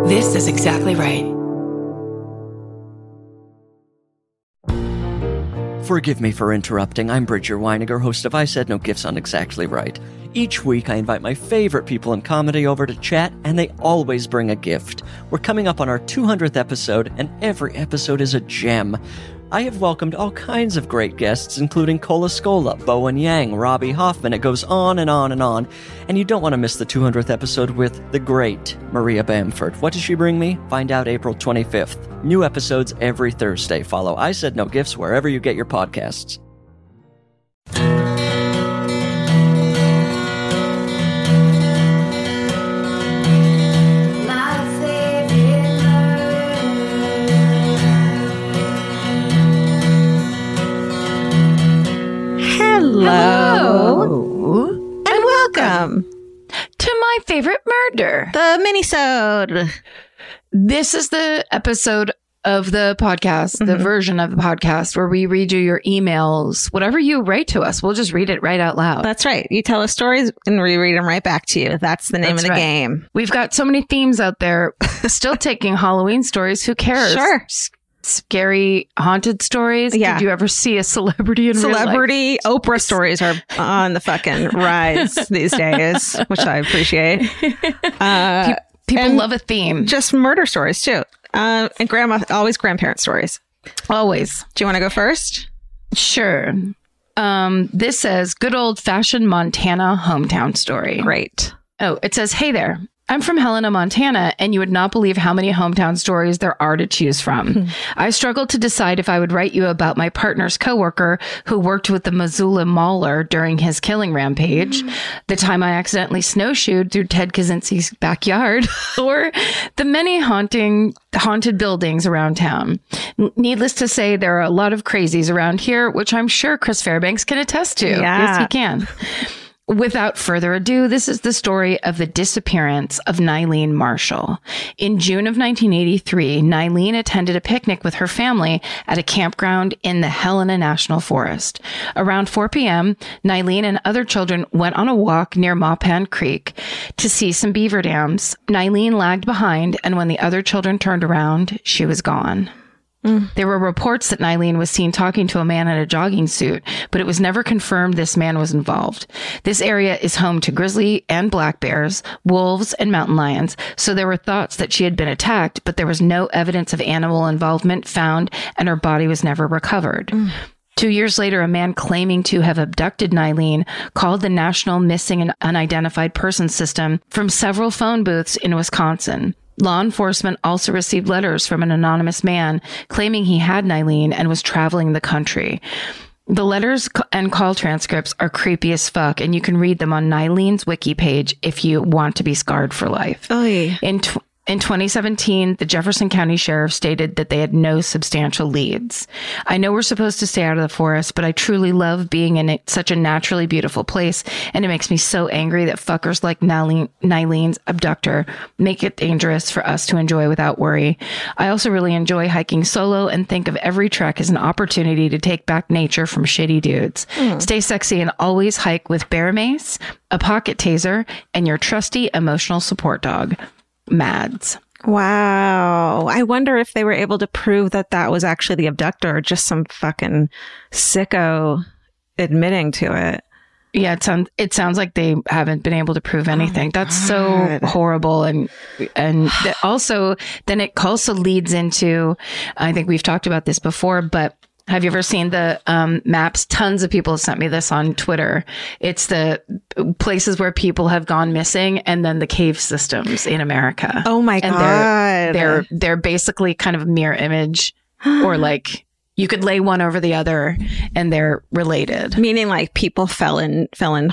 This is exactly right. Forgive me for interrupting. I'm Bridger Weiniger, host of I Said No Gifts on Exactly Right. Each week, I invite my favorite people in comedy over to chat, and they always bring a gift. We're coming up on our 200th episode, and every episode is a gem. I have welcomed all kinds of great guests, including Cola Scola, Bowen Yang, Robbie Hoffman. It goes on and on and on. And you don't want to miss the 200th episode with the great Maria Bamford. What does she bring me? Find out April 25th. New episodes every Thursday. Follow I Said No Gifts wherever you get your podcasts. Hello. And welcome to my favorite murder, the minisode. This is the episode of the podcast, the version of the podcast where we read you your emails. Whatever you write to us, we'll just read it right out loud. That's right. You tell us stories and we read them right back to you. That's the name of the game. We've got so many themes out there. Still taking Halloween stories. Who cares? Sure. Scary haunted stories. Yeah. Did you ever see a celebrity in real life? Oprah stories are on the fucking rise these days, which I appreciate. People love a theme. Just murder stories too. And grandparent stories. Always. Do you want to go first? Sure. This says good old fashioned Montana hometown story. Great. Oh, it says, hey there. I'm from Helena, Montana, and you would not believe how many hometown stories there are to choose from. I struggled to decide if I would write you about my partner's coworker who worked with the Missoula Mauler during his killing rampage, the time I accidentally snowshoed through Ted Kaczynski's backyard, or the many haunted buildings around town. Needless to say, there are a lot of crazies around here, which I'm sure Chris Fairbanks can attest to. Yeah. Yes, he can. Without further ado, this is the story of the disappearance of Nylene Marshall. In June of 1983, Nylene attended a picnic with her family at a campground in the Helena National Forest. Around 4 p.m., Nylene and other children went on a walk near Maupan Creek to see some beaver dams. Nylene lagged behind, and when the other children turned around, she was gone. There were reports that Nylene was seen talking to a man in a jogging suit, but it was never confirmed this man was involved. This area is home to grizzly and black bears, wolves, and mountain lions, so there were thoughts that she had been attacked, but there was no evidence of animal involvement found, and her body was never recovered. 2 years later, a man claiming to have abducted Nylene called the National Missing and Unidentified Persons System from several phone booths in Wisconsin. Law enforcement also received letters from an anonymous man claiming he had Nylene and was traveling the country. The letters and call transcripts are creepy as fuck, and you can read them on Nylene's wiki page if you want to be scarred for life. Oy. In 2017, the Jefferson County Sheriff stated that they had no substantial leads. I know we're supposed to stay out of the forest, but I truly love being in such a naturally beautiful place, and it makes me so angry that fuckers like Nylene's abductor make it dangerous for us to enjoy without worry. I also really enjoy hiking solo and think of every trek as an opportunity to take back nature from shitty dudes. Stay sexy and always hike with bear mace, a pocket taser, and your trusty emotional support dog. Mads. Wow. I wonder if they were able to prove that that was actually the abductor or just some fucking sicko admitting to it. Yeah, it sounds like they haven't been able to prove anything. That's so horrible. And also, then it also leads into, I think we've talked about this before, but have you ever seen the maps? Tons of people have sent me this on Twitter. It's the places where people have gone missing and then the cave systems in America. Oh my God. They're basically kind of a mirror image, or like you could lay one over the other and they're related. Meaning like people fell in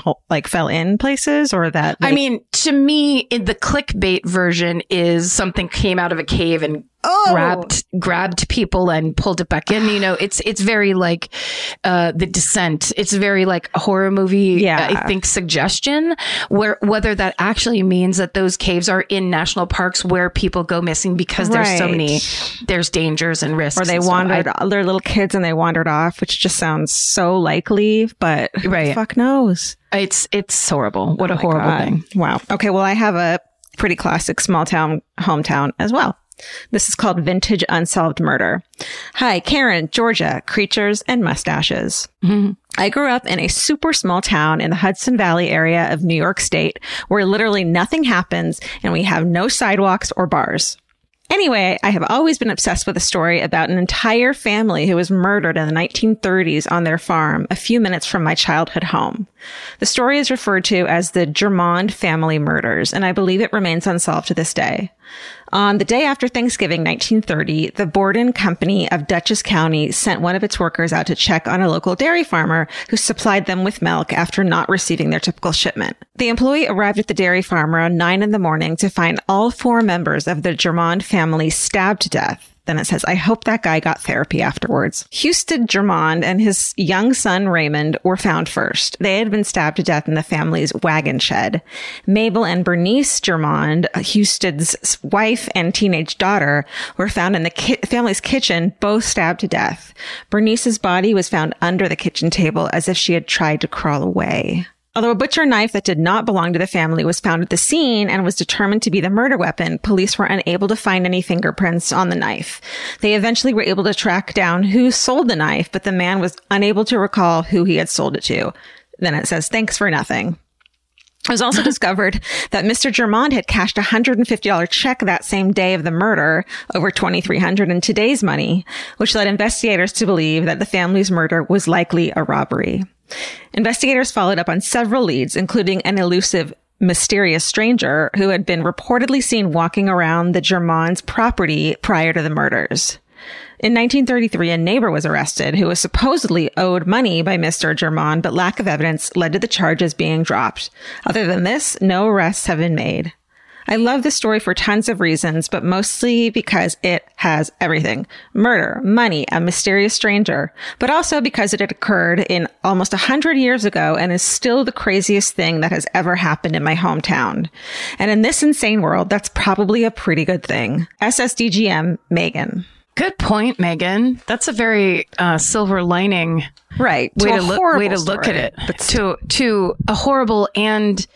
places, or that I mean, to me, the clickbait version is something came out of a cave and grabbed people and pulled it back in. You know, it's very like The Descent. It's very like a horror movie, I think, suggestion, where whether that actually means that those caves are in national parks where people go missing because there's so many, there's dangers and risks. Or they wandered, they're little kids and they wandered off, which just sounds so likely, but who the fuck knows? It's horrible. What a horrible thing. Wow. Okay. Well, I have Pretty classic small town, hometown as well. This is called Vintage Unsolved Murder. Hi, Karen, Georgia, creatures and mustaches. Mm-hmm. I grew up in a super small town in the Hudson Valley area of New York State where literally nothing happens and we have no sidewalks or bars. Anyway, I have always been obsessed with a story about an entire family who was murdered in the 1930s on their farm a few minutes from my childhood home. The story is referred to as the Germond family murders, and I believe it remains unsolved to this day. On the day after Thanksgiving 1930, the Borden Company of Dutchess County sent one of its workers out to check on a local dairy farmer who supplied them with milk after not receiving their typical shipment. The employee arrived at the dairy farm around 9 a.m. to find all 4 members of the Germond family stabbed to death. Then it says, I hope that guy got therapy afterwards. Houston Germond and his young son Raymond were found first. They had been stabbed to death in the family's wagon shed. Mabel and Bernice Germond, Houston's wife and teenage daughter, were found in the family's kitchen, both stabbed to death. Bernice's body was found under the kitchen table as if she had tried to crawl away. Although a butcher knife that did not belong to the family was found at the scene and was determined to be the murder weapon, police were unable to find any fingerprints on the knife. They eventually were able to track down who sold the knife, but the man was unable to recall who he had sold it to. Then it says, thanks for nothing. It was also discovered that Mr. Germond had cashed a $150 check that same day of the murder, over $2,300 in today's money, which led investigators to believe that the family's murder was likely a robbery. Investigators followed up on several leads, including an elusive, mysterious stranger who had been reportedly seen walking around the Germond's property prior to the murders. In 1933, a neighbor was arrested who was supposedly owed money by Mr. Germond, but lack of evidence led to the charges being dropped. Other than this, no arrests have been made. I love this story for tons of reasons, but mostly because it has everything. Murder, money, a mysterious stranger, but also because it had occurred in almost 100 years ago and is still the craziest thing that has ever happened in my hometown. And in this insane world, that's probably a pretty good thing. SSDGM, Megan. Good point, Megan. That's a very silver lining, right? Way to look at it. But to a horrible and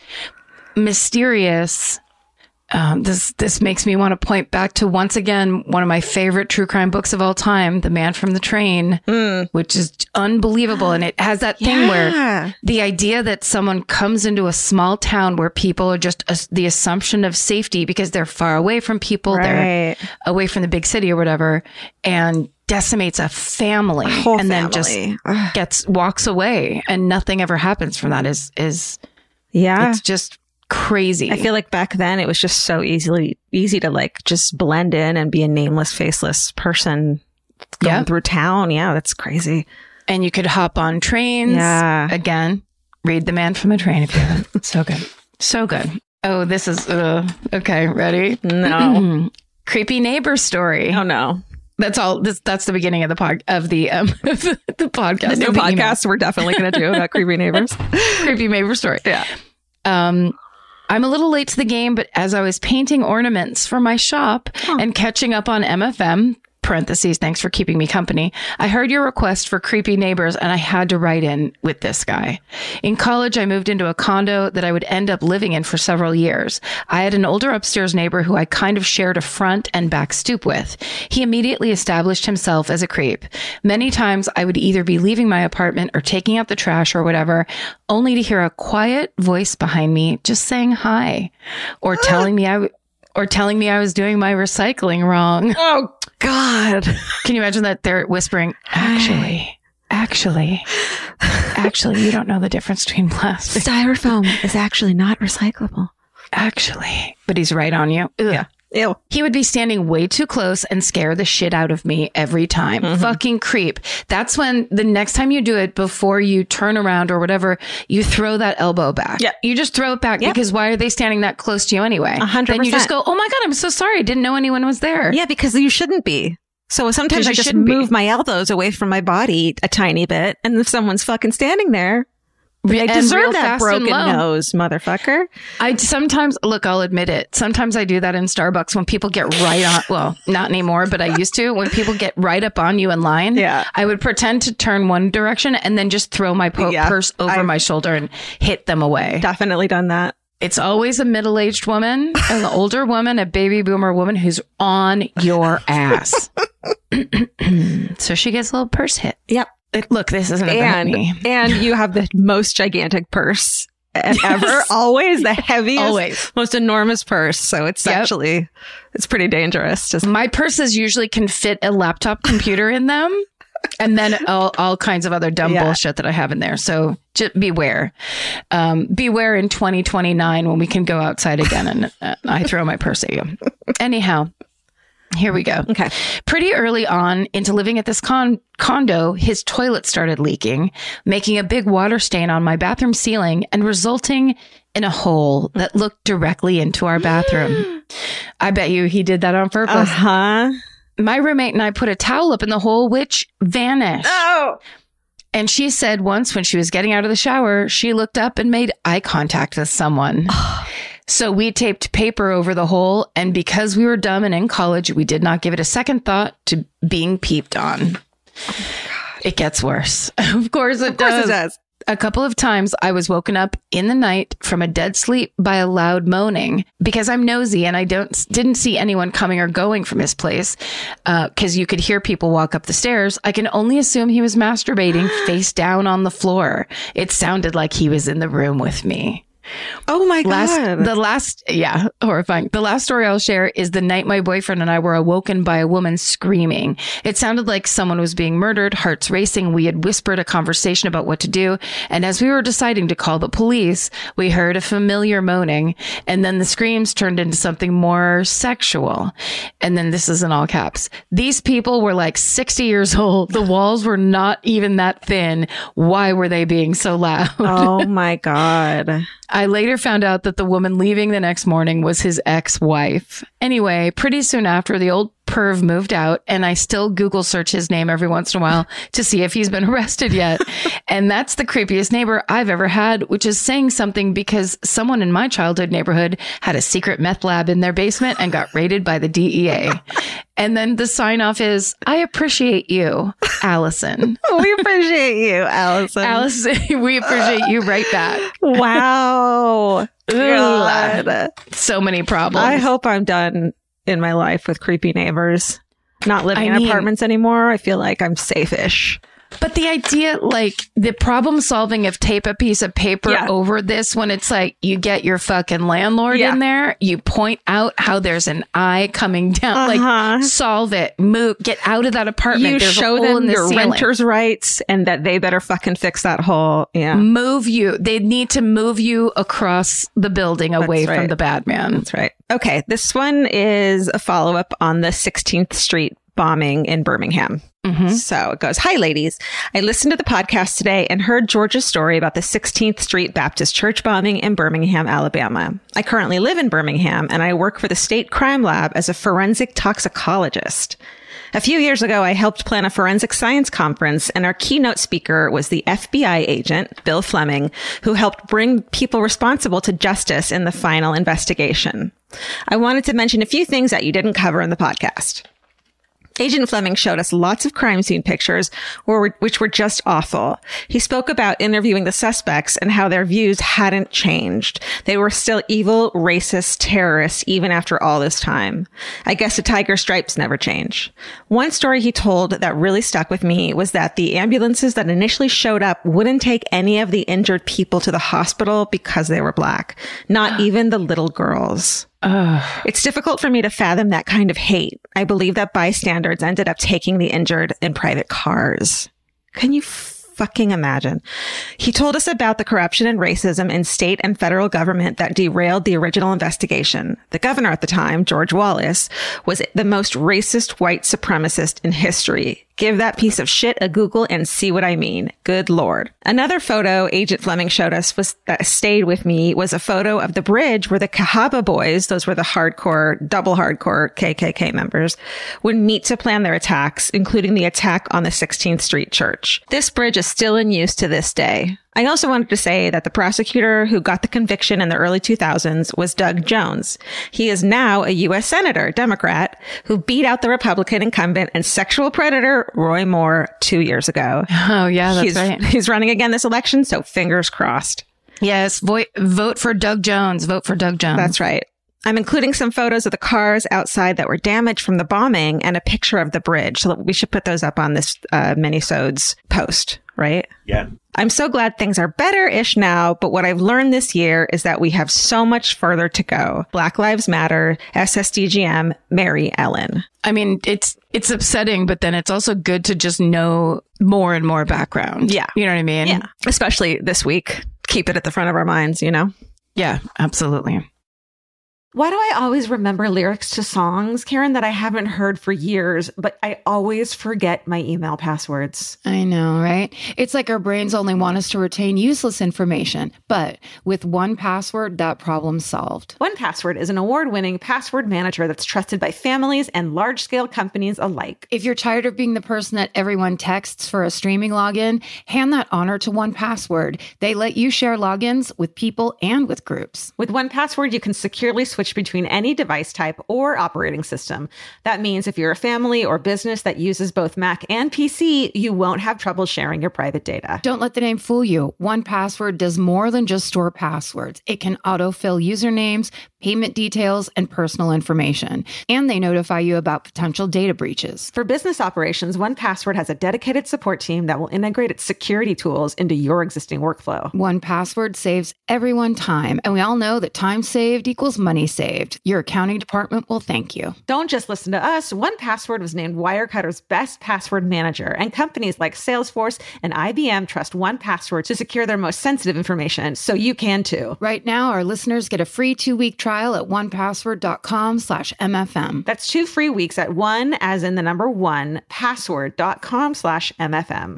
mysterious. This makes me want to point back to, once again, one of my favorite true crime books of all time, The Man from the Train, which is unbelievable. And it has that thing where the idea that someone comes into a small town where people are just the assumption of safety because they're far away from people, they're away from the big city or whatever, and decimates a family and then just walks away and nothing ever happens from that is it's just crazy. I feel like back then it was just so easy to like just blend in and be a nameless, faceless person going through town. Yeah, that's crazy. And you could hop on trains. Yeah. Again, read The Man from the Train if you want. So good. So good. Oh, this is okay. Ready? No. Creepy neighbor story. Oh no. That's all. That's the beginning of the podcast. The podcast. The new podcast we're definitely going to do about creepy neighbors. Creepy neighbor story. Yeah. I'm a little late to the game, but as I was painting ornaments for my shop and catching up on MFM, parentheses, thanks for keeping me company, I heard your request for creepy neighbors and I had to write in with this guy. In college, I moved into a condo that I would end up living in for several years. I had an older upstairs neighbor who I kind of shared a front and back stoop with. He immediately established himself as a creep. Many times I would either be leaving my apartment or taking out the trash or whatever, only to hear a quiet voice behind me just saying hi or telling me I was doing my recycling wrong. Oh, God. Can you imagine that they're whispering, actually, you don't know the difference between plastic. Styrofoam is actually not recyclable. Actually. But he's right on you. Ugh. Yeah. Ew. He would be standing way too close and scare the shit out of me every time. Mm-hmm. Fucking creep. That's when the next time you do it, before you turn around or whatever, you throw that elbow back. Yeah. You just throw it back because why are they standing that close to you anyway? 100%. Then you just go, oh my God, I'm so sorry. I didn't know anyone was there. Yeah, because you shouldn't be. So sometimes I just move my elbows away from my body a tiny bit. And if someone's fucking standing there, they deserve that broken nose, motherfucker. I'll admit it. Sometimes I do that in Starbucks when people get right on, well, not anymore, but I used to, when people get right up on you in line, I would pretend to turn one direction and then just throw my purse over my shoulder and hit them away. Definitely done that. It's always a middle-aged woman, an older woman, a baby boomer woman who's on your ass. So she gets a little purse hit. Yep. Look, this isn't about me. And you have the most gigantic purse ever. Always the heaviest, most enormous purse. So it's actually, it's pretty dangerous. My purses usually can fit a laptop computer in them. And then all kinds of other dumb bullshit that I have in there. So just beware. Beware in 2029 when we can go outside again and I throw my purse at you. Anyhow, here we go. Okay. Pretty early on into living at this condo, his toilet started leaking, making a big water stain on my bathroom ceiling and resulting in a hole that looked directly into our bathroom. I bet you he did that on purpose. Uh-huh. My roommate and I put a towel up in the hole, which vanished. Oh! And she said once when she was getting out of the shower, she looked up and made eye contact with someone. So we taped paper over the hole. And because we were dumb and in college, we did not give it a second thought to being peeped on. It gets worse. Of course it does. A couple of times I was woken up in the night from a dead sleep by a loud moaning because I'm nosy and I didn't see anyone coming or going from his place because you could hear people walk up the stairs. I can only assume he was masturbating face down on the floor. It sounded like he was in the room with me. Oh my God. Horrifying. The last story I'll share is the night my boyfriend and I were awoken by a woman screaming. It sounded like someone was being murdered, hearts racing. We had whispered a conversation about what to do. And as we were deciding to call the police, we heard a familiar moaning. And then the screams turned into something more sexual. And then this is in all caps. These people were like 60 years old. The walls were not even that thin. Why were they being so loud? Oh my God. I later found out that the woman leaving the next morning was his ex-wife. Anyway, pretty soon after, the old perv moved out, and I still Google search his name every once in a while to see if he's been arrested yet. And that's the creepiest neighbor I've ever had, which is saying something because someone in my childhood neighborhood had a secret meth lab in their basement and got raided by the DEA. And then the sign off is, I appreciate you, Allison. We appreciate you, Allison. Allison, we appreciate you right back. Wow. God. So many problems. I hope I'm done in my life with creepy neighbors. Not living in apartments anymore. I feel like I'm safe-ish. But the idea, like the problem solving of tape a piece of paper over this, when it's like you get your fucking landlord in there, you point out how there's an eye coming down, like solve it, move, get out of that apartment. You there's show a hole them in the your ceiling. renter's rights and that they better fucking fix that hole. Yeah. Move you. They need to move you across the building away from the bad man. That's right. Okay. This one is a follow-up on the 16th Street bombing in Birmingham. So it goes, hi, ladies. I listened to the podcast today and heard Georgia's story about the 16th Street Baptist Church bombing in Birmingham, Alabama. I currently live in Birmingham and I work for the state crime lab as a forensic toxicologist. A few years ago, I helped plan a forensic science conference, and our keynote speaker was the FBI agent, Bill Fleming, who helped bring people responsible to justice in the final investigation. I wanted to mention a few things that you didn't cover in the podcast. Agent Fleming showed us lots of crime scene pictures, which were just awful. He spoke about interviewing the suspects and how their views hadn't changed. They were still evil, racist terrorists even after all this time. I guess the tiger stripes never change. One story he told that really stuck with me was that the ambulances that initially showed up wouldn't take any of the injured people to the hospital because they were black, not even the little girls. It's difficult for me to fathom that kind of hate. I believe that bystanders ended up taking the injured in private cars. Can you fucking imagine? He told us about the corruption and racism in state and federal government that derailed the original investigation. The governor at the time, George Wallace, was the most racist white supremacist in history. Give that piece of shit a Google and see what I mean. Good Lord. Another photo Agent Fleming showed us that stayed with me was a photo of the bridge where the Cahaba boys, those were the double hardcore KKK members, would meet to plan their attacks, including the attack on the 16th Street Church. This bridge is still in use to this day. I also wanted to say that the prosecutor who got the conviction in the early 2000s was Doug Jones. He is now a U.S. Senator, Democrat, who beat out the Republican incumbent and sexual predator Roy Moore 2 years ago. Oh, yeah, that's right. He's running again this election, so fingers crossed. Yes. Vote for Doug Jones. Vote for Doug Jones. That's right. I'm including some photos of the cars outside that were damaged from the bombing and a picture of the bridge. So we should put those up on this Minisodes post, right? Yeah. I'm so glad things are better-ish now, but what I've learned this year is that we have so much further to go. Black Lives Matter, SSDGM, Mary Ellen. I mean, it's upsetting, but then it's also good to just know more and more background. Yeah. You know what I mean? Yeah. Especially this week. Keep it at the front of our minds, you know? Yeah, absolutely. Why do I always remember lyrics to songs, Karen, that I haven't heard for years, but I always forget my email passwords? I know, right? It's like our brains only want us to retain useless information. But with 1Password, that problem's solved. 1Password is an award-winning password manager that's trusted by families and large-scale companies alike. If you're tired of being the person that everyone texts for a streaming login, hand that honor to 1Password. They let you share logins with people and with groups. With 1Password, you can securely switch between any device type or operating system. That means if you're a family or business that uses both Mac and PC, you won't have trouble sharing your private data. Don't let the name fool you. 1Password does more than just store passwords. It can autofill usernames, payment details, and personal information. And they notify you about potential data breaches. For business operations, 1Password has a dedicated support team that will integrate its security tools into your existing workflow. 1Password saves everyone time, and we all know that time saved equals money saved. Your accounting department will thank you. Don't just listen to us. 1Password was named Wirecutter's best password manager, and companies like Salesforce and IBM trust 1Password to secure their most sensitive information, so you can too. Right now, our listeners get a free 2-week trial at 1password.com/MFM. That's 2 free weeks at 1, as in the number 1, password.com/MFM.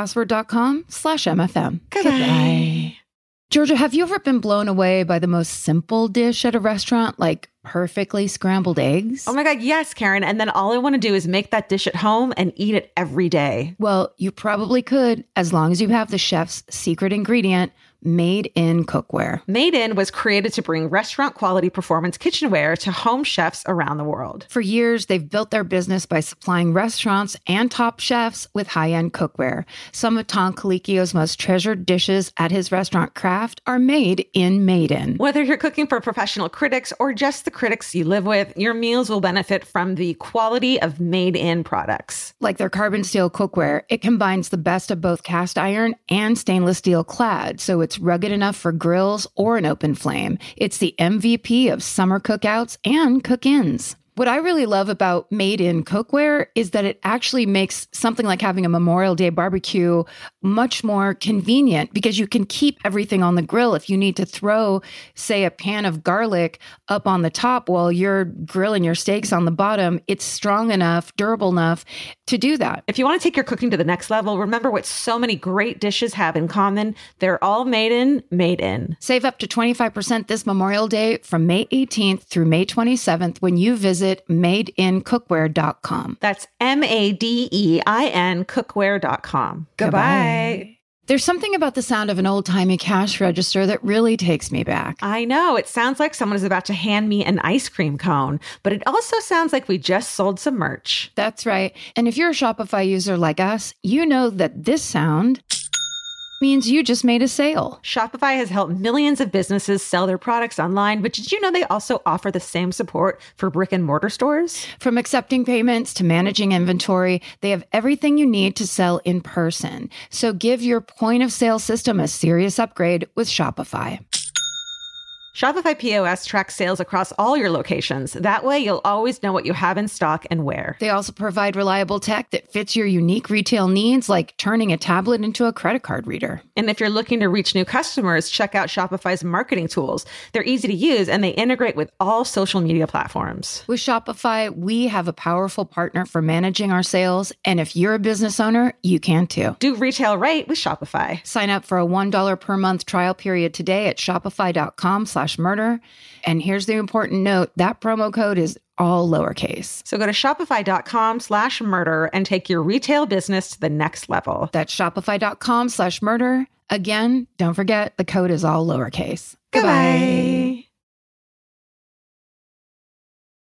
1password.com/MFM. Goodbye. Georgia, have you ever been blown away by the most simple dish at a restaurant, like perfectly scrambled eggs? Oh my God, yes, Karen. And then all I want to do is make that dish at home and eat it every day. Well, you probably could, as long as you have the chef's secret ingredient, Made in Cookware. Made In was created to bring restaurant quality performance kitchenware to home chefs around the world. For years, they've built their business by supplying restaurants and top chefs with high-end cookware. Some of Tom Colicchio's most treasured dishes at his restaurant Craft are made in Made In. Whether you're cooking for professional critics or just the critics you live with, your meals will benefit from the quality of Made In products. Like their carbon steel cookware, it combines the best of both cast iron and stainless steel clad, so it's rugged enough for grills or an open flame. It's the MVP of summer cookouts and cook-ins. What I really love about Made in Cookware is that it actually makes something like having a Memorial Day barbecue much more convenient because you can keep everything on the grill. If you need to throw, say, a pan of garlic up on the top while you're grilling your steaks on the bottom, it's strong enough, durable enough to do that. If you want to take your cooking to the next level, remember what so many great dishes have in common. They're all made in. Save up to 25% this Memorial Day from May 18th through May 27th when you visit madeincookware.com. That's MADEIN cookware.com. Goodbye. There's something about the sound of an old-timey cash register that really takes me back. I know. It sounds like someone is about to hand me an ice cream cone, but it also sounds like we just sold some merch. That's right. And if you're a Shopify user like us, you know that this sound means you just made a sale. Shopify has helped millions of businesses sell their products online, but did you know they also offer the same support for brick and mortar stores? From accepting payments to managing inventory, they have everything you need to sell in person. So give your point of sale system a serious upgrade with Shopify. Shopify POS tracks sales across all your locations. That way, you'll always know what you have in stock and where. They also provide reliable tech that fits your unique retail needs, like turning a tablet into a credit card reader. And if you're looking to reach new customers, check out Shopify's marketing tools. They're easy to use, and they integrate with all social media platforms. With Shopify, we have a powerful partner for managing our sales. And if you're a business owner, you can too. Do retail right with Shopify. Sign up for a $1 per month trial period today at shopify.com/murder. And here's the important note, that promo code is all lowercase. So go to shopify.com/murder and take your retail business to the next level. That's shopify.com/murder. Again, don't forget the code is all lowercase. Goodbye.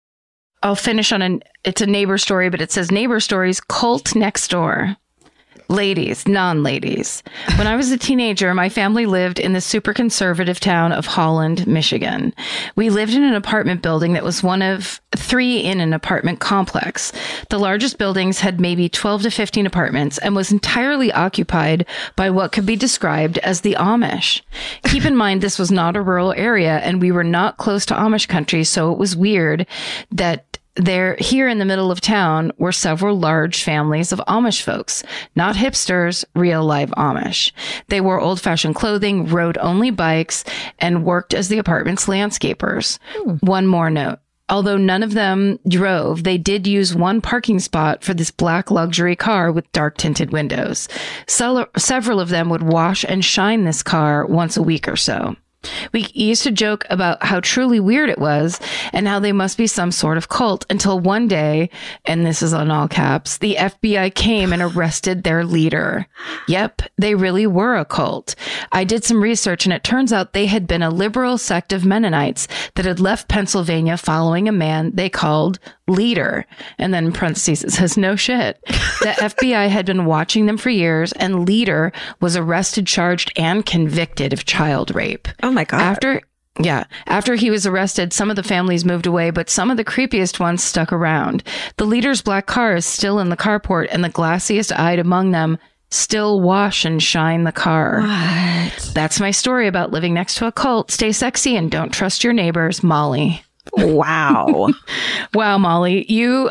I'll finish on it's a neighbor story, but it says neighbor stories cult next door. Ladies, non-ladies. When I was a teenager, my family lived in the super conservative town of Holland, Michigan. We lived in an apartment building that was one of 3 in an apartment complex. The largest buildings had maybe 12 to 15 apartments and was entirely occupied by what could be described as the Amish. Keep in mind, this was not a rural area and we were not close to Amish country, so it was weird that here in the middle of town were several large families of Amish folks, not hipsters, real live Amish. They wore old-fashioned clothing, rode only bikes, and worked as the apartment's landscapers. One more note. Although none of them drove, they did use one parking spot for this black luxury car with dark tinted windows. Several of them would wash and shine this car once a week or so. We used to joke about how truly weird it was and how they must be some sort of cult until one day, and this is on all caps, the FBI came and arrested their leader. Yep, they really were a cult. I did some research and it turns out they had been a liberal sect of Mennonites that had left Pennsylvania following a man they called Leader. And then in parentheses, it says, no shit. The FBI had been watching them for years and Leader was arrested, charged, and convicted of child rape. Oh my God. After he was arrested, some of the families moved away, but some of the creepiest ones stuck around. The Leader's black car is still in the carport and the glassiest eyed among them still wash and shine the car. What? That's my story about living next to a cult. Stay sexy and don't trust your neighbors, Molly. Wow. Wow, Molly, you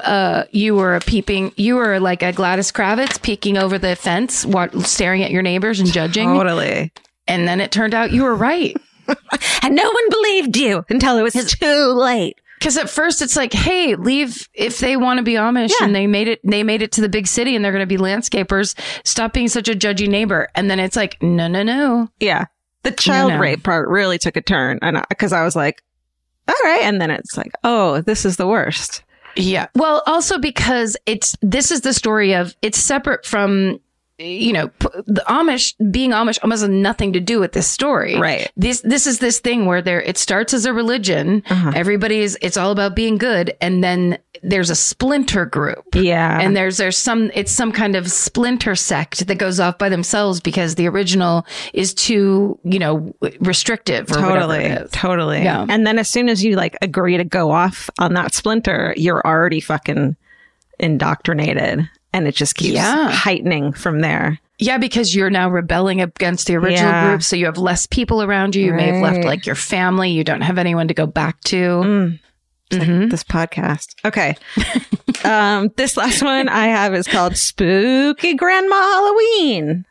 were like a Gladys Kravitz peeking over the fence, staring at your neighbors and judging. Totally. And then it turned out you were right. And no one believed you until it was too late. Because at first it's like, hey, leave if they want to be Amish and they made it to the big city and they're going to be landscapers. Stop being such a judgy neighbor. And then it's like, no. Yeah. The child rape part really took a turn. And because I was like, all right. And then it's like, oh, this is the worst. Yeah. Well, also because this is the story of, it's separate from, the Amish, being Amish almost has nothing to do with this story. Right. This is this thing where it starts as a religion. It's all about being good. And then there's a splinter group. Yeah. And it's some kind of splinter sect that goes off by themselves because the original is too, restrictive or whatever it is. Totally. Yeah. And then as soon as you agree to go off on that splinter, you're already fucking indoctrinated. And it just keeps heightening from there. Yeah, because you're now rebelling against the original group. So you have less people around you. You may have left your family. You don't have anyone to go back to. Like this podcast. Okay. This last one I have is called Spooky Grandma Halloween.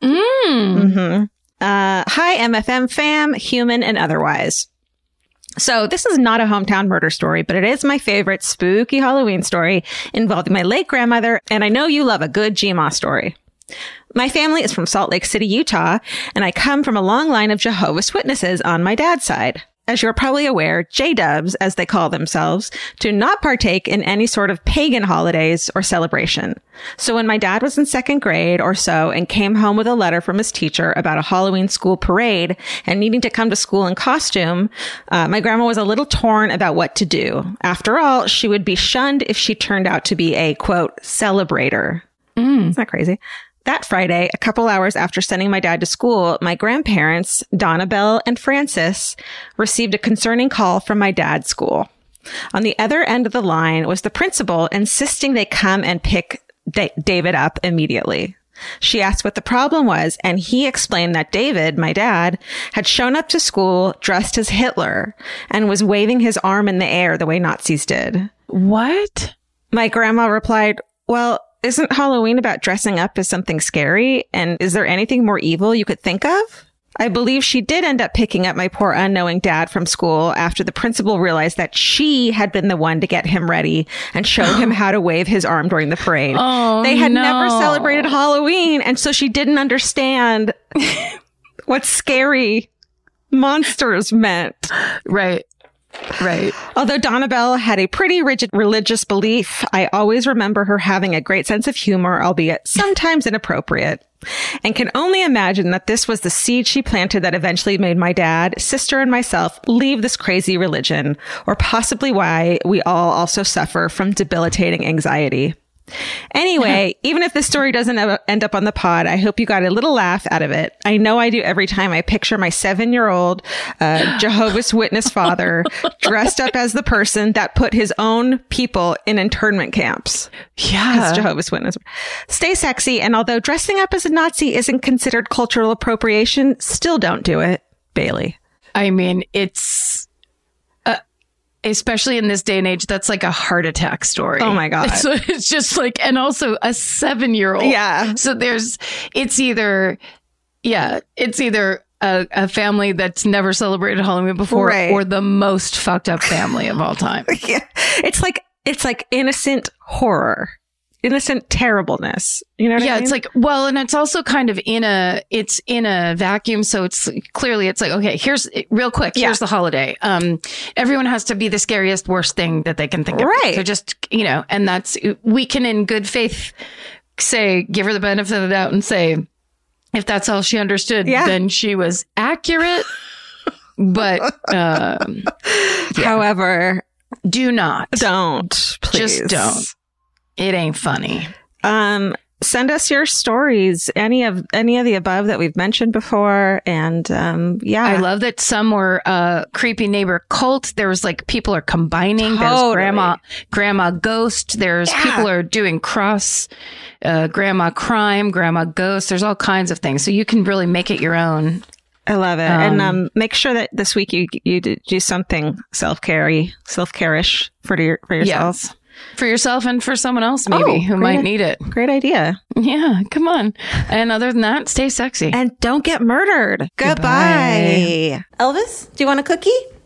Hi, MFM fam, human and otherwise. So this is not a hometown murder story, but it is my favorite spooky Halloween story involving my late grandmother. And I know you love a good GMA story. My family is from Salt Lake City, Utah, and I come from a long line of Jehovah's Witnesses on my dad's side. As you're probably aware, J-dubs, as they call themselves, do not partake in any sort of pagan holidays or celebration. So when my dad was in 2nd grade or so and came home with a letter from his teacher about a Halloween school parade and needing to come to school in costume, my grandma was a little torn about what to do. After all, she would be shunned if she turned out to be a, quote, celebrator. Isn't that crazy? That Friday, a couple hours after sending my dad to school, my grandparents, Donnabelle and Francis, received a concerning call from my dad's school. On the other end of the line was the principal insisting they come and pick David up immediately. She asked what the problem was, and he explained that David, my dad, had shown up to school dressed as Hitler and was waving his arm in the air the way Nazis did. What? My grandma replied, well, isn't Halloween about dressing up as something scary? And is there anything more evil you could think of? I believe she did end up picking up my poor unknowing dad from school after the principal realized that she had been the one to get him ready and show him how to wave his arm during the parade. They had never celebrated Halloween, and so she didn't understand what scary monsters meant. Right. Although Donnabelle had a pretty rigid religious belief, I always remember her having a great sense of humor, albeit sometimes inappropriate, and can only imagine that this was the seed she planted that eventually made my dad, sister, and myself leave this crazy religion, or possibly why we all also suffer from debilitating anxiety. Anyway, even if this story doesn't end up on the pod, I hope you got a little laugh out of it. I know I do every time I picture my 7-year-old Jehovah's Witness father dressed up as the person that put his own people in internment camps. Yeah. Because Jehovah's Witness. Stay sexy. And although dressing up as a Nazi isn't considered cultural appropriation, still don't do it. Bailey. I mean, it's... especially in this day and age, that's like a heart attack story. Oh my God. So it's just like, and also a 7-year-old. Yeah. So it's either a family that's never celebrated Halloween before, right, or the most fucked up family of all time. Yeah. It's like innocent horror. Innocent terribleness. You know what I mean? Yeah, it's like, well, and it's also kind of in a vacuum. So it's like, okay, here's the holiday. Everyone has to be the scariest, worst thing that they can think of. Right. So just, and we can in good faith say, give her the benefit of the doubt and say, if that's all she understood, then she was accurate. But, however, don't, please. Just don't. It ain't funny. Send us your stories, any of the above that we've mentioned before. And I love that some were creepy neighbor cult. There was like people are combining. Totally. There's grandma ghost. There's people are doing cross grandma crime, grandma ghost. There's all kinds of things. So you can really make it your own. I love it. And make sure that this week you do something self-care-ish for yourself. Yes. For yourself and for someone else, maybe, who might need it. Great idea. Yeah, come on. And other than that, stay sexy. And don't get murdered. Goodbye. Elvis, do you want a cookie?